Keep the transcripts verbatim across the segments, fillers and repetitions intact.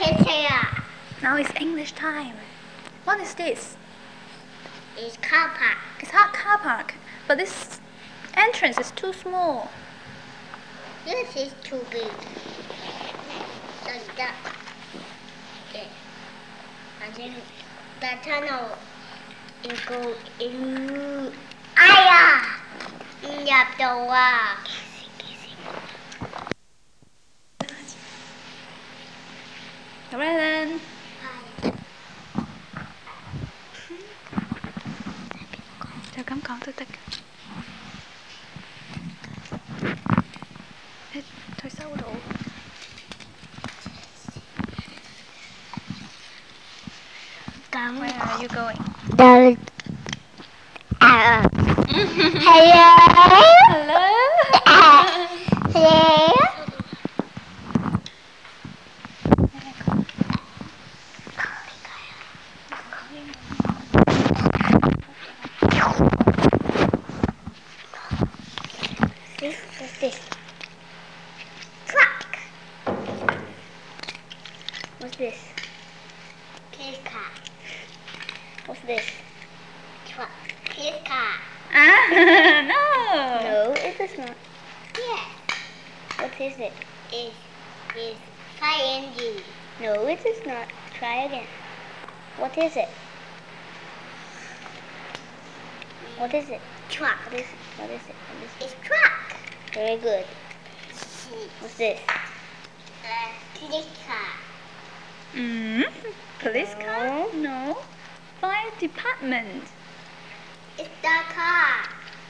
Now it's English time. What is this? It's car park. It's not car park, but this entrance is too small. This is too big. Like that. Yeah. I think the tunnel is go in. Aya! Nhập đầu à. Llewellyn. Chào cắm con tôi tất cả. Ê, thôi sâu đủ. Where are you going? The, uh, hello. Hello. Uh, hello. This is this truck. What's this? His car. What's this? Truck. His car. Ah, no. No, it is not. Yeah. What is it? It's, it's fire engine. No, it is not. Try again. What is it? What is it? Truck. What is it? What is it? What is it? It's truck. Very good. What's this? Uh, police car. Mm, police No. car? No. Fire department. It's the car.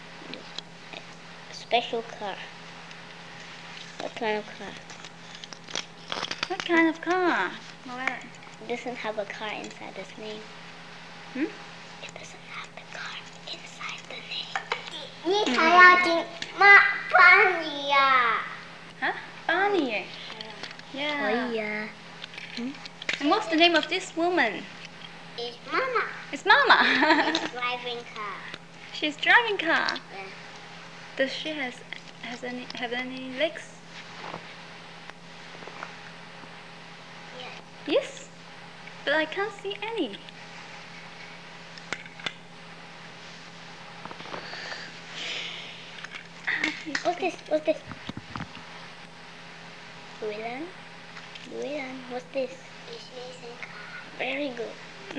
Special car. What kind of car? What kind of car? Llewellyn. It doesn't have a car inside its name. Hmm? It doesn't have the car inside the name. นี่ใครเอาจริงมาฟังดีอ่ะ Huh? Barney. Yeah. yeah. And what's the name of this woman? It's Mama. It's Mama. It's driving car. She's driving car. Yeah. Does she has has any have any legs? Yeah. Yes, but I can't see any. What's this? What's this? Llewellyn? Llewellyn, what's this? It's racing car. Very good.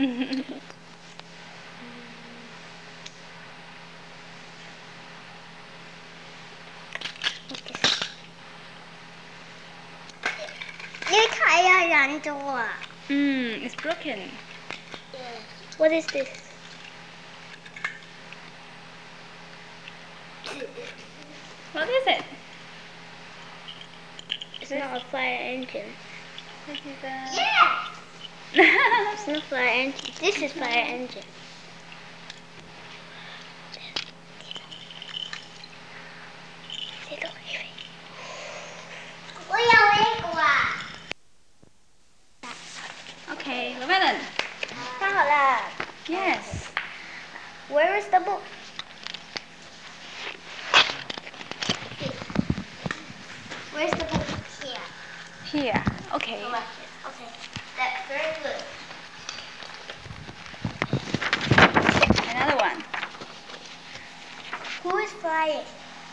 What's this? นี่ใครเอาหลังตัว Hmm, it's broken. What is this? What is it? It's not a fire engine. This is a... Yeah! It's not fire engine. This is fire engine. Okay, Llewellyn. Yes. Where is the book? Where's the book? Here. Here. Okay. Okay. That's very good. Another one. Who is flying?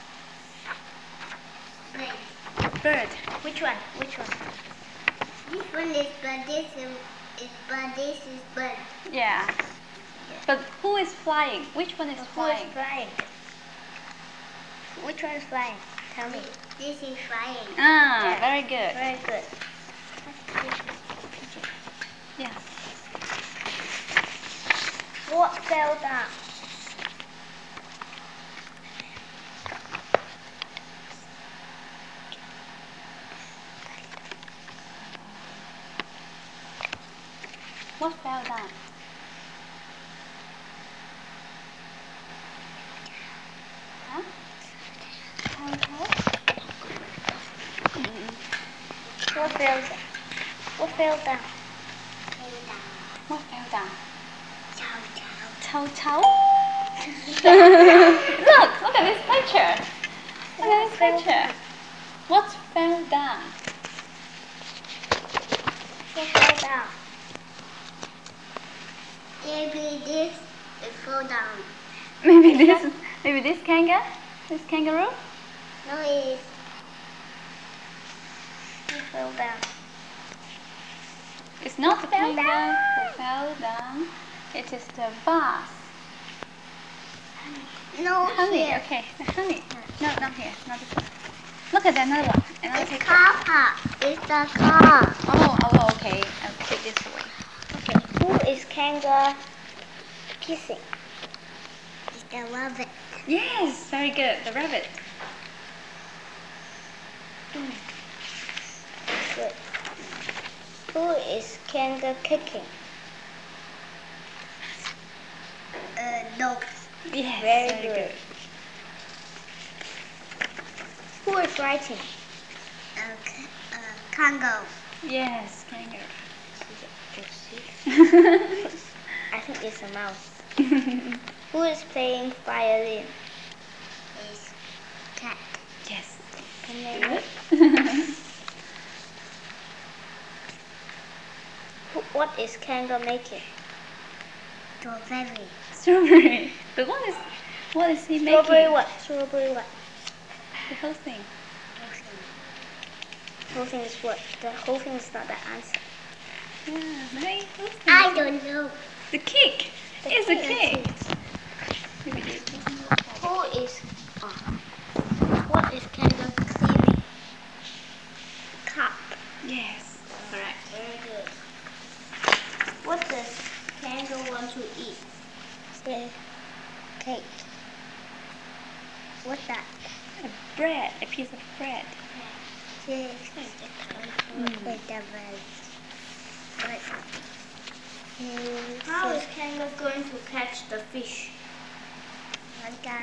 Bird. Which one? Which one? This one is bird. This is, is bird. This is bird. Yeah. But who is flying? Which one is Who flying? is flying? Which one is flying? Tell me. This is flying. Ah, Yeah. very good. Very good. Yeah. What fell down? What fell down? Huh? Cow cow? What fell down? What fell down? What fell down? Chow chow. Chow chow? Look! Look at this picture! Look at this picture! What fell down? Kangaroo fall down. Maybe this it fall down. Maybe this, maybe this kangaroo, this kangaroo. No, it it fell down. It's not the Fell kangaroo down. who fell down. It is the vase. No, Honey, here. okay, the honey. No, not here, not this one. Look at another one. Another It's picture. car park. It's the car. Oh, oh, okay. I'll put it this way. Okay, who is kangaroo kissing? It's the rabbit. Yes, very good. The rabbit. Good. Who is kangaroo kicking? Uh, dog. Yes, Very very, good. good. Who is writing? Uh, uh, kangaroo. Yes, kangaroo. I think it's a mouse. Who is playing violin? It's cat. Yes. Good. Who, what is kangaroo making? Strawberry. Strawberry. But what is, what is he making? Strawberry what? Strawberry what? The whole thing. The whole thing is what? The whole thing is not the answer. Yeah, maybe whole thing. I don't know. The cake. The It's a cake. cake. Maybe this one. Who is? Oh. What is kangaroo cleaning? Cup. Yes, correct. Very good. What does kangaroo want to eat? The cake. What's that? A bread, a piece of bread. The How is kangaroo going to catch the fish? Like that.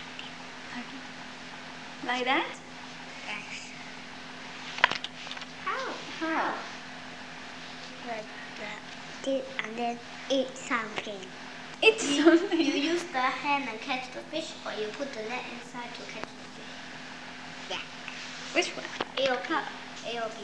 Like that? Yes. How? How? Like that. Did- And then eat something. It's You, something. you use the hand and catch the fish, or you put the net inside to catch the fish? Yeah. Which one? A or B? A or B?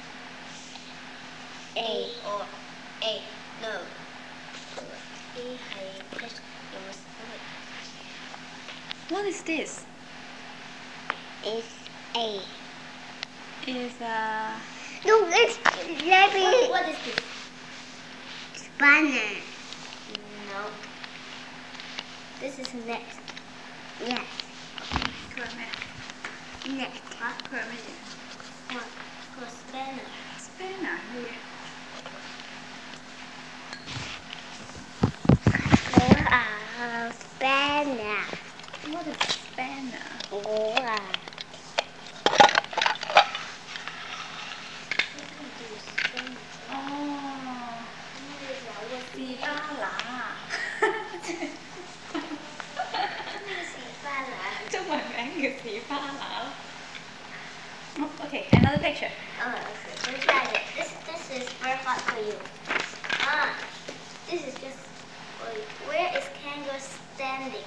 A or A. No. A 係 catch 用個手嚟。 What is this? It's A. Is uh No, it's maybe. What, what is this? Banana. No. This is net. Yes. pyramid. Net. What pyramid? What? For spanner. Spanner. Yeah. Wow. Banana. What is spanner? Wow. Oh, สี巴拿。中文名叫士巴拿。Okay, another picture. Oh, okay. We'll try it. This this is very hard for you. Ah, this is just for you. Where is kangaroo standing?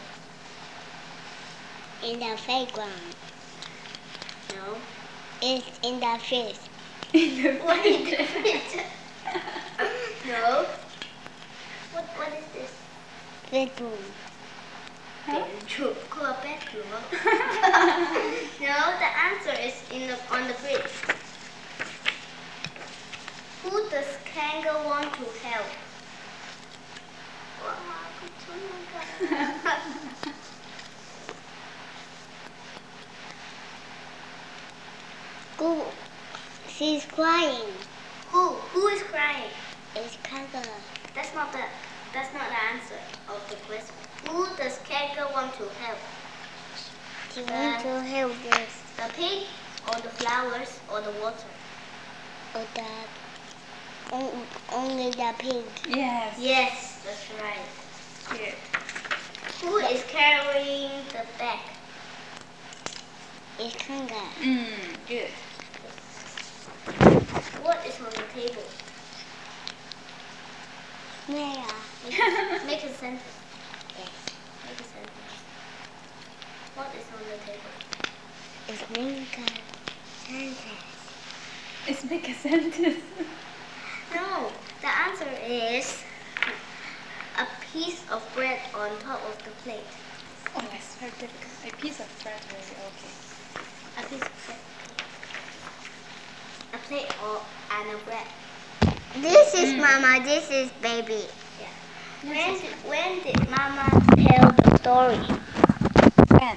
In the playground. No. It's in the fish. What is the picture? No. What what is this? Bedroom. Bedroom. Call a bedroom. No, the answer is in the on the bridge. Who does kangaroo want to help? Go. She's crying. Who? Who is crying? It's kangaroo. That's not the that's not the answer of the question. Who does kangaroo want to help? She wants to help this. The pig or the flowers or the water? Or the. on- Only the pig. Yes. Yes, that's right. Good. Who is carrying the bag? It's kangaroo. Mm, good. What is on the table? Where? Make, make a sentence. Yes. Make a sentence. What is on the table? It's Minka Santa. Let's make a sentence. No, the answer is a piece of bread on top of the plate. Oh, that's very difficult. A piece of bread will be okay. A piece of bread. A plate or and a bread. This is Mm. Mama. This is baby. Yeah. Yes, When yes. did, when did Mama tell the story? When?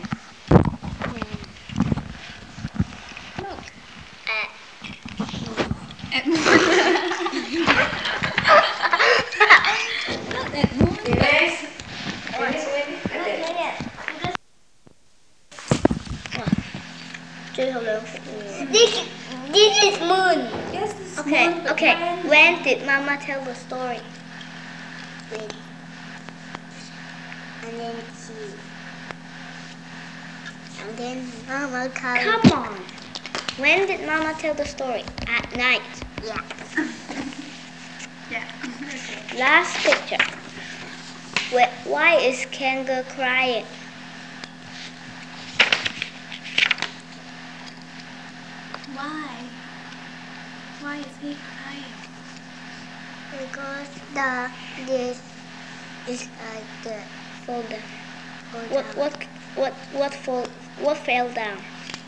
Look. At At noon. Not at noon. Yes. This, this is moon. Yes, this is Okay, moon, but okay. when? When did Mama tell the story? When? And then she. And then Mama called. Come on. When did Mama tell the story? At night. Yeah. Yeah. Last picture. Wh- Why is Kangaroo crying? Why? Why is he crying? Because the this is like the folder. What what what what fall what fell down?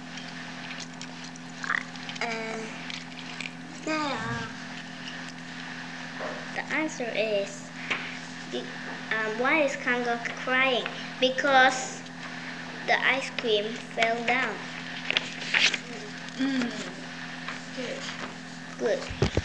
Uh, yeah. The answer is the, um, why is Kangaroo crying? Because the ice cream fell down. Mm. Good.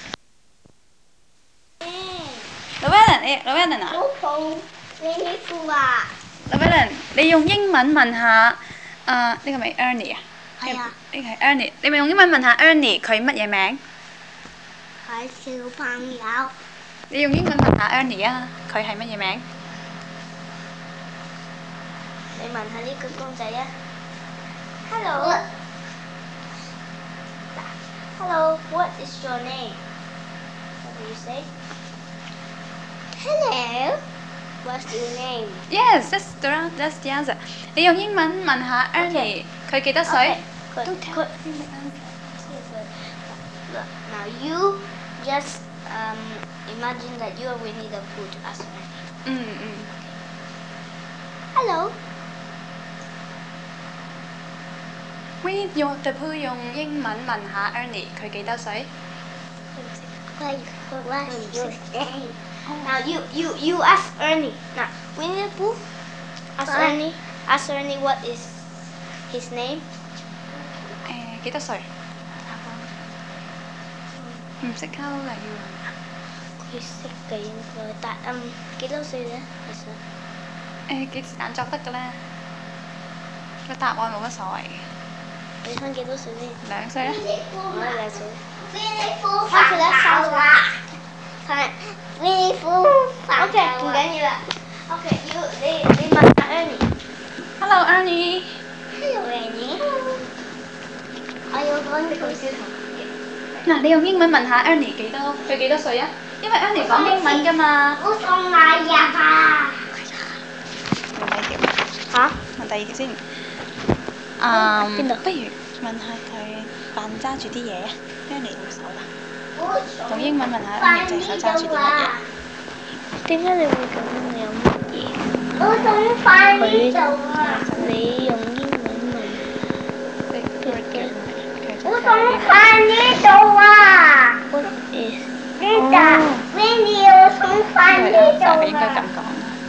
Llewellyn, eh, Llewellyn 啊好抱呢副啊！ ，Llewellyn，你用英文問下，啊、呢個咪 Ernie 啊？ 係啊， 呢個係 Ernie，你咪用英文問下 Ernie 佢乜嘢名？ 係小朋友。 你用英文問下 Ernie 啊，佢係乜嘢名？ 你問下呢個公仔啊。Hello。Hello, what is your name? What do you say? Hello. What's your name? Yes, that's the that's the answer。你用英文問下 Ernie 佢幾多歲 Good. Don't tell Good. him the answer. Look, now you just um, imagine that you are Winnie the Pooh to ask me. 嗯嗯。 Hello. Winnie用 the Pooh 用英文問下 Ernie 佢幾多歲？ What's your name? Now you you you ask Ernie. Now Winnie the Pooh. Ask What? Ernie. Ask Ernie what is his name. 誒幾多歲？唔識溝嚟要。 佢識嘅應該，但嗯幾多歲咧？其實誒幾時間作得嘅咧？個答案冇乜所謂嘅。 你想幾多歲先？ 兩歲啦。 我係兩歲。三歲啦，三歲啦。係。Winnie Pooh OK，唔緊要啦。OK，要你你問下 Ernie。 Hello Ernie。 Hello Ernie。我要講你個小童。 嗱，你用英文問下 Ernie 幾多？佢幾多歲啊？因為 Ernie 講英文㗎嘛。 我送禮物啊！ 問第二條。 嚇？ 問第二條先。啊， 邊度不如問下佢扮揸住啲嘢啊 ，Ernie 用手啊。用英文問下 Ernie 隻手揸住啲乜嘢？ 點解你會咁樣？你有乜嘢？ 我想快呢度啊！ 你用英文問。 我想快呢度啊 What is？ 呢度 Winnie 我想快呢度應該咁啊！ 講。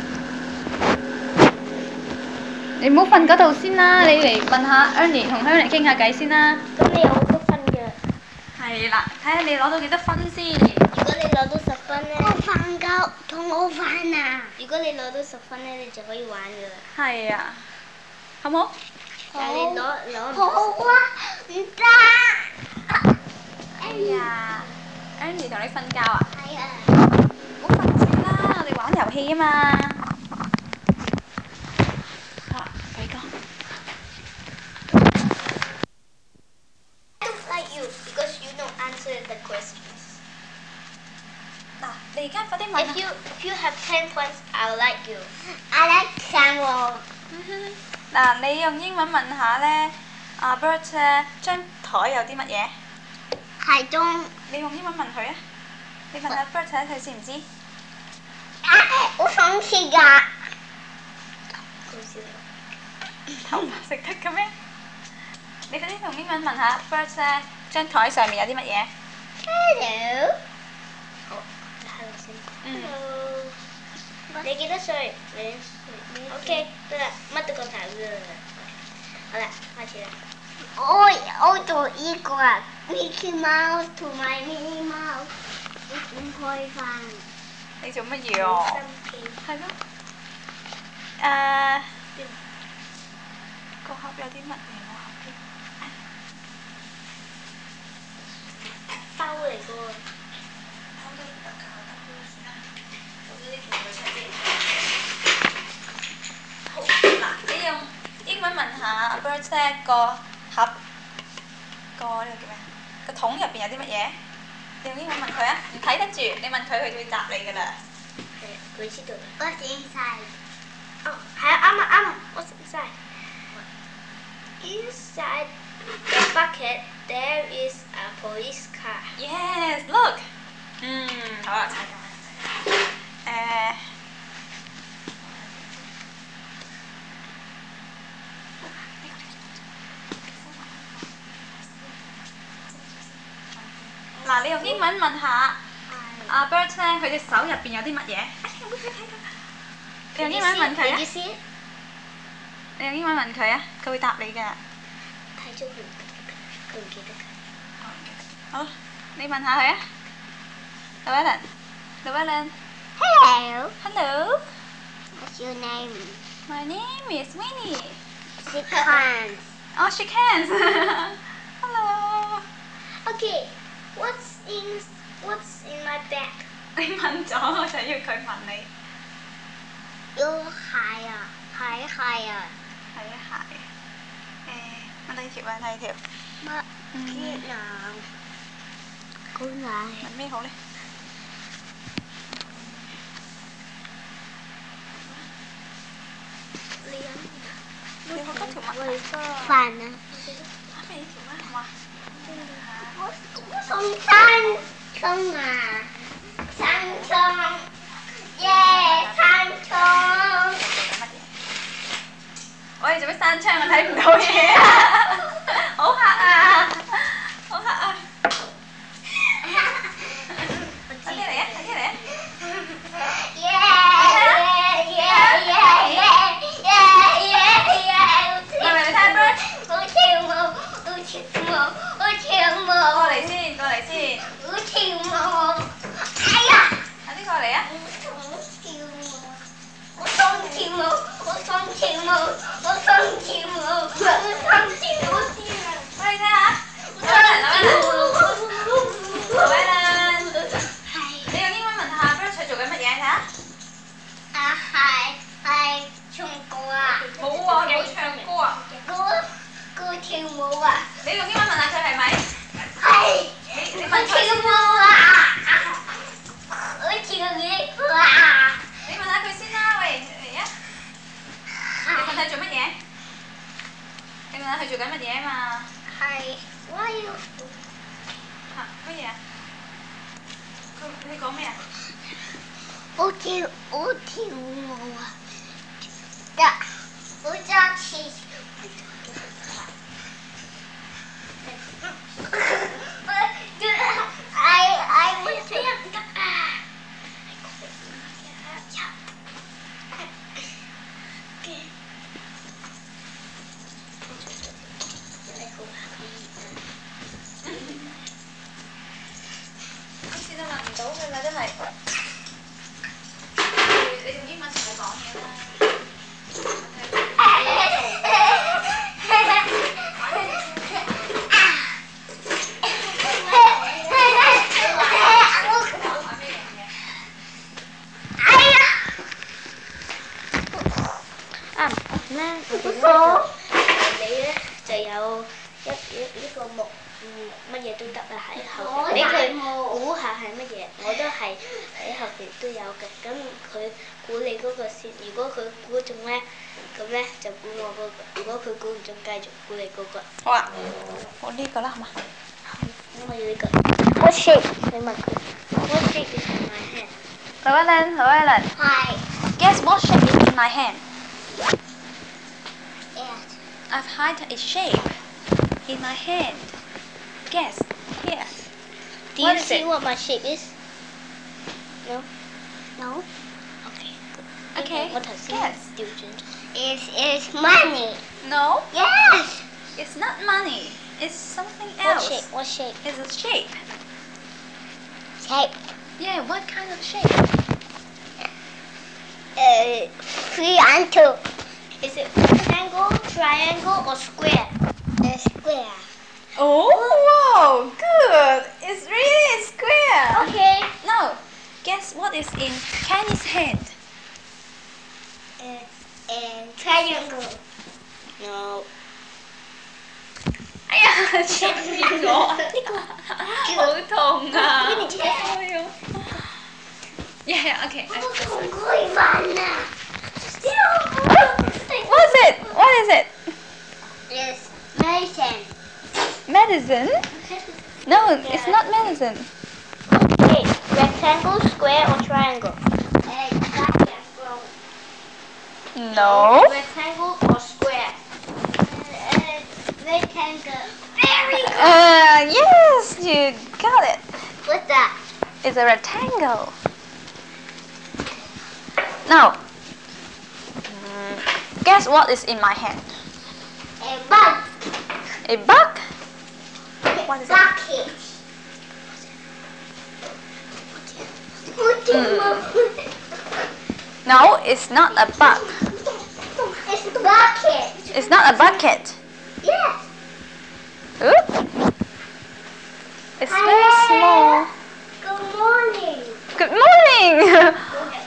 你唔好瞓嗰度先啦，你嚟問下 Ernie 同 Ernie 傾下偈先啦。 咁你有好多分嘅。 係啦，睇下你攞到幾多分先。 如果你攞到十分咧，我瞓覺同我玩啊！如果你攞到十分咧，你就可以玩噶啦。 係啊，好冇？ 但係你攞攞唔到。 好啊，唔得。 哎呀 ，Ernie 同你瞓覺啊？ 係啊。 唔好瞓住啦，我哋玩遊戲啊嘛。好，俾個。 I don't like you because you don't answer the questions. 嗱，你而家快啲問 If you if you have ten points, I'll like you. I like Samuel. 嗱，你用英文問下咧，阿 Bert 咧張台有啲乜嘢？ 係中你用英文問佢啊。 你問下 Bird 睇佢知唔知？ 我想吃㗎。 頭髮食得嘅咩？你快啲用英文問下 Bird 咧，張台上面有啲乜嘢 Hello。好，你喺度先。 嗯 Hello。你幾多歲？兩歲。OK，得啦，乜都講晒啦。好啦，開始啦。我我做一個 Mickey Mouse 同埋 Minnie Mouse，我唔開飯。 你做乜嘢啊？係咯。誒，個盒有啲乜嘢？我盒邊？ 包嚟㗎喎。 好，嗱，你用英文問下 Bird 咧個盒個呢個叫咩？個桶入邊有啲乜嘢？你用英文問佢啊，唔睇得住，你問佢，佢就會答你㗎啦。 係，佢知道。What's inside？哦，係啊，啱啊啱啊 ，What's inside？ Inside the bucket there is a police car. Yes, look。嗯，好啦，猜咗。誒。嗱，你用英文問下阿 Bird 咧，佢隻手入邊有啲乜嘢？你用英文問佢啊！你用英文問佢啊，佢會答你㗎。 睇咗佢，佢唔記得㗎。 好，你問下佢啊。Llewellyn， Llewellyn。 Hello. Hello. What's your name? My name is Winnie. Shake hands. Oh, shake hands. Hello. Okay. What's in What's in my bag? 你問咗，我就要佢問你。 有鞋啊，鞋鞋啊。 係啊，鞋。誒，問第二條啊，第二條。 乜？越南。好難。 問咩好咧？ 你飲你好多條問。 飯啊。 啱俾呢條啦，好嘛？ 我我送三葱啊，三葱，耶，三葱。 喂，做咩閂窗？我睇唔到嘢啊！好黑啊！好黑啊！快啲嚟啊！快啲嚟啊！ 耶耶耶耶耶耶耶！ 係咪你睇 Bird？ 我跳舞，我跳舞，我跳舞。 過嚟先，過嚟先。 我跳舞。哎呀！ 快啲過嚟啊！ 我想跳舞，我想跳舞，我想跳舞，我想跳舞。 喂，你睇下，攞嚟攞嚟，攞嚟。你用英文問下 Bird 佢做緊乜嘢？睇下。 啊係係唱歌啊！ 冇啊，冇唱歌啊。 歌歌跳舞啊！ 你用英文問下佢係咪？ 係。 你你我問佢先。 跳舞啊！我跳舞啊！ 你問下佢先啦，喂，嚟啊！你問佢做乜嘢？你問下佢做緊乜嘢啊嘛？ 係。我要。 嚇乜嘢啊？佢你講咩啊？ 我跳我跳舞啊！得，我揸車。I I will take 今次都問唔到佢啦，真係。你用英文同佢講嘢啦。 啊，咧我哋咧你咧就有一一一個木嗯乜嘢都得啊喺後邊，俾佢估下係乜嘢，我都係喺後邊都有嘅。咁佢估你嗰個先，如果佢估中咧，咁咧就估我嗰個；如果佢估唔中，繼續估你嗰個。 好啊，我呢個啦，好嘛？ 我要呢個。我識，你問佢。 What shape is in my hand? Llewellyn, Llewellyn. Hi. Guess what shape is in my hand? Yes. I've hidden a shape in my hand. Guess. Here. Do What you is see it? what my shape is? No? No. Okay. Okay. What has Guess. It's, it's money. No, Yes. it's not money. It's something What else. shape? What shape? It's a shape. Shape. Yeah, what kind of shape? Uh, three and two. Is it rectangle, triangle, or square? A square. Oh, wow, good. It's really a square. Okay. Now, guess what is in Kenny's hand? Uh, and triangle. No. 哎呀，前面我，好痛啊！哎呦。Yeah, yeah, okay. I- What is it? What is it? It's medicine. Medicine? No, it's not medicine. Okay. Rectangle, square, or triangle? Uh, triangle. No. Rectangle or square? Uh, rectangle. Very good. Uh, yes, you got it. What's that? It's a rectangle. Now, mm, guess what is in my hand? A bug. A bug? What is it? Bucket. Mm. No, it's not a bug. It's a bucket. It's not a bucket. Yes. Oop. It's very small. Good morning. Good morning.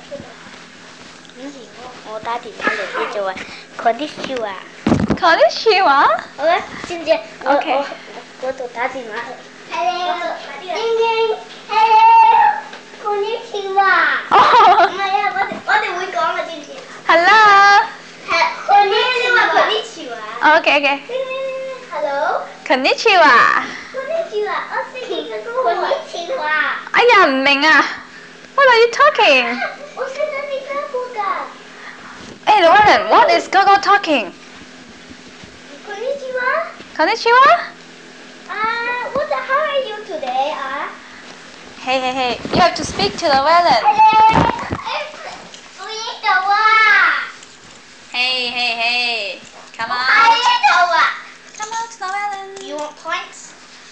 我打電話嚟呢就話 Konnichiwa。 Konnichiwa. 好啦，知唔知？我 OK 我我嗰度打電話。 Hello. Ding ding. Hello. Konnichiwa. 唔 Oh, 係啊，我哋我哋會講啊，知唔知？ hello. 係 Konnichiwa。 Konnichiwa。 Okay, okay. Hello. Konnichiwa. Konnichiwa. 我識呢個歌。Konnichiwa。 哎呀，唔明啊。What are you talking? 我識得呢個歌㗎。 Hey, Llewellyn, what is Gogo talking? Konnichiwa. Konnichiwa? Uh, what the, how are you today? Uh? Hey, hey, hey. You have to speak to Llewellyn. Hello. Konnichiwa. Hey, hey, hey. Come on. Konnichiwa. Come out, Llewellyn. You want points？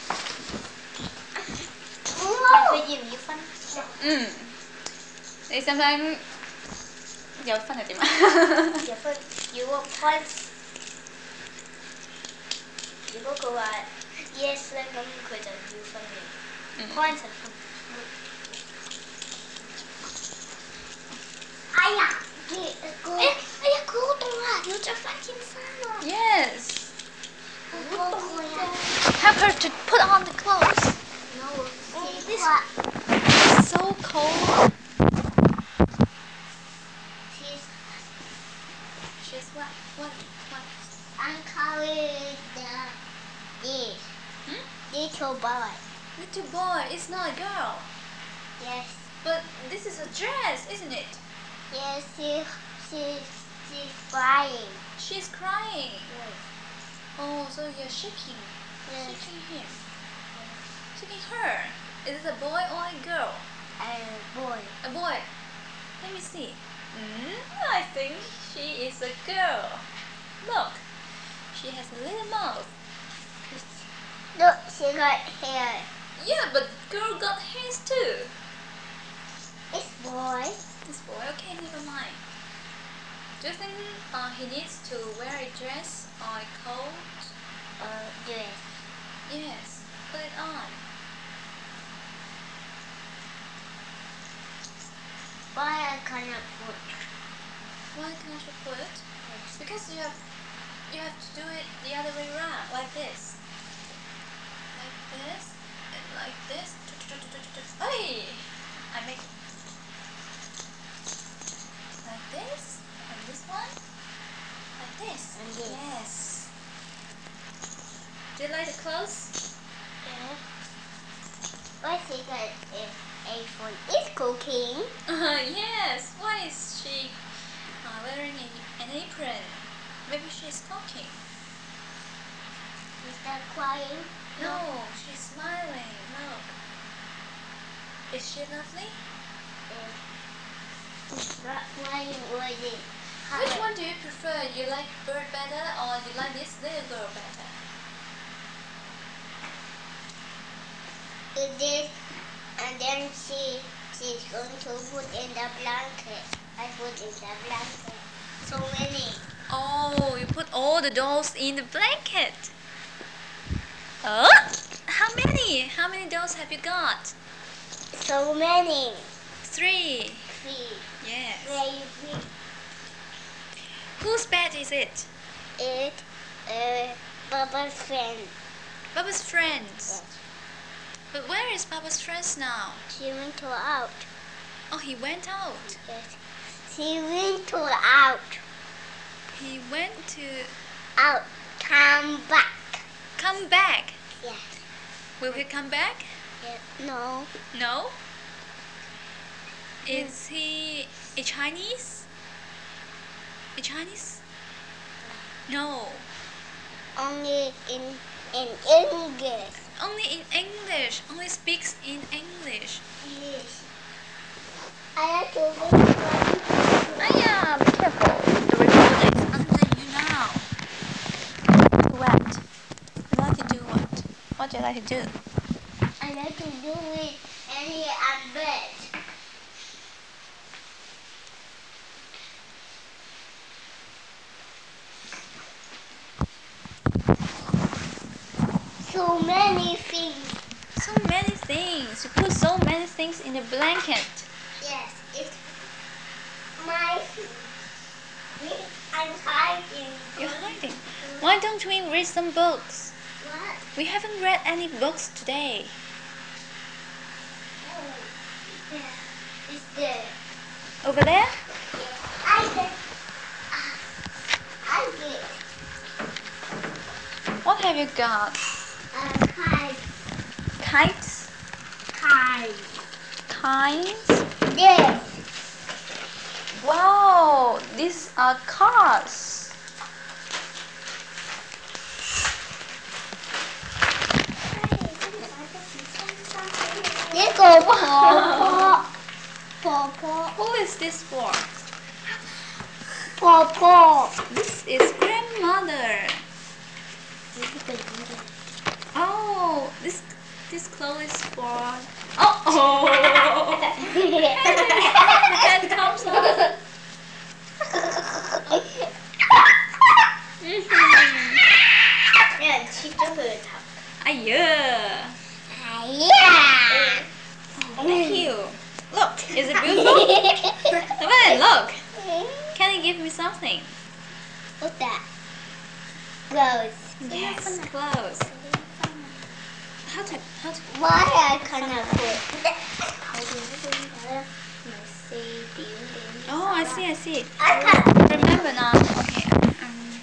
Wow. 佢要唔要分？ 嗯，你使唔使有分係點啊？ 有分。You want points？ 如果佢話 yes 咧，咁佢就要分嘅。 嗯 Points 係分。 哎呀，你哥。 哎呀哎呀，佢好凍啊！要着翻件衫啊！ Yes. 好凍呀。 Help her to put on the clothes. No， this It's so cold. she's She's what? What? What? uncovering the this Hmm? little boy. Little boy, it's not a girl. Yes. But this is a dress, isn't it? Yes, she she she's flying. She's crying. Yes. Oh, so you're shaking. Yes. Shaking him. Shaking her. Is it a boy or a girl? A boy. A boy. Let me see. Mm, I think she is a girl. Look. She has a little mouth. Look, she got hair. Yeah, but girl got hairs too. It's boy. This boy, okay, never mind. Do you think uh, he needs to wear a dress or a coat? Uh, dress. Yes, put it on. Why I cannot put? Why can't you put? Because you have you have to do it the other way around, like this. Like this and like this. Hey! I make like this and this one. Like this. And this. Yes. Do you like the clothes? Yeah. Why she got it? elephant is cooking. Uh, yes. Why is she uh, wearing a, an apron? Maybe she's cooking. Is that crying? No, she's smiling. Look. Is she lovely? It's not crying already. Which one do you prefer? You like bird better or you like this little girl better? It is, and then she she's going to put in the blanket. I put in the blanket. So many. Oh, you put all the dolls in the blanket. Oh, how many? How many dolls have you got? So many. Three. Three. Yes. Very big. Whose bed is it? It uh Papa's friend. Baba's friends. Yes. But where is Baba's friends now? She went to out. Oh, he went out. Yes. She went to out. He went to Out. Come back. come back. Yes. Will he come back? Yes. No. No. Is he a Chinese? A Chinese? No. Only in in English. Only in English. Only speaks in English. Yes. I have to wait for Aya, be careful. The recorder is under you now. What? You like to do what? What do you like to do? I like to do it any and bed. So many things. So many things. You put so many things in the blanket. Yes, it's my I'm hiding. You're hiding. Why don't we read some books? What? We haven't read any books today. Oh, yeah. It's there. Over there? I get. I get. What have you got? A kite. Kites? Kite. Kites? Yes. Wow, these are cars. This go Pawpaw. Pawpaw. Who is this for? Pawpaw. This is grandmother. Oh, this this clothes is for. Oh, oh. Head comes off. Yeah, she took it. Aiyah. Yeah. Thank you. Look, is it beautiful? Come on, look. Can you give me something? What's that? Clothes. Yes, clothes. How to how to? Why I cannot put? Oh, I see, I see. I can't. Remember now. Okay. Um,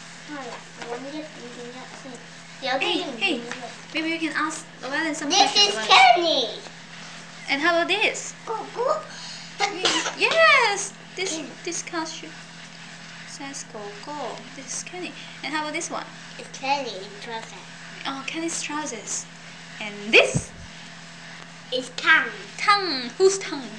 hey, hey. Maybe we can ask Llewellyn some This questions. is about- Kenny. And how about this? Cuckoo. Yes, this this card should says go go. This is Kenny. And how about this one? It's Kenny in trouser. Oh, Kenny's trousers. And this It's tongue. tongue. Whose tongue?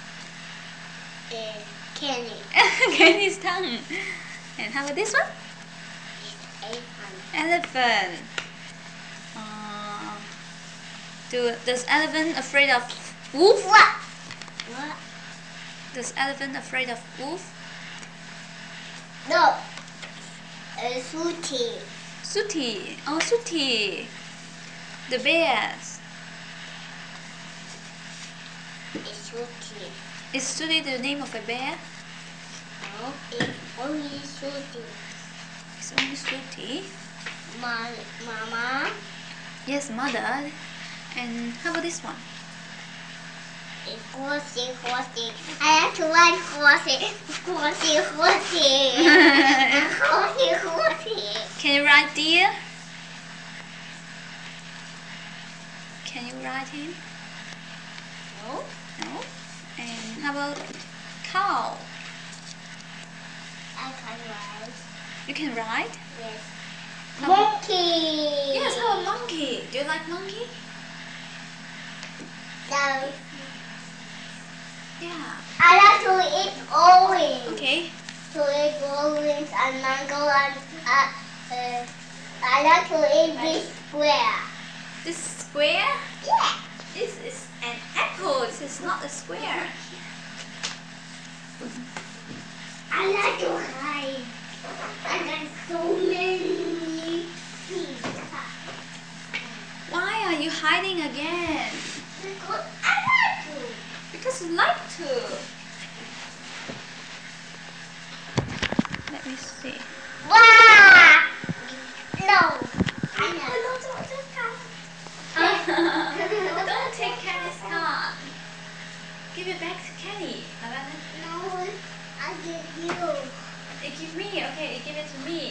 Uh, Kenny. Kenny's tongue. And how about this one? Elephant. Elephant. Uh, do does elephant afraid of wolf? What? What? Does elephant afraid of wolf? No. A Sooty. Sooty. Oh, Sooty. The bears. It's Sooty. Is Sooty the name of a bear? No, it's only Sooty. It's only Sooty. Ma Mama. Yes, mother. And how about this one? It's horsey, horsey. I have to write horsey. Horsey, horsey. Horsey, horsey. Can you write deer? Can you write him? No. No. And how about cow? I can ride. You can ride? Yes. How about- Monkey. Yes, how about monkey? Do you like monkey? No. Yeah. I like to eat orange. Okay. To eat orange and mango and uh, uh, I like to eat this square. This square? Yeah. This is an apple. This is not a square. I like to hide. I got so many things. Why are you hiding again? Because I like to. Because you like to. Let me see. Wow! No. I know. Don't take Kenny's card. Give it back to Kenny. No, I give you. It give me. Okay, it give it to me.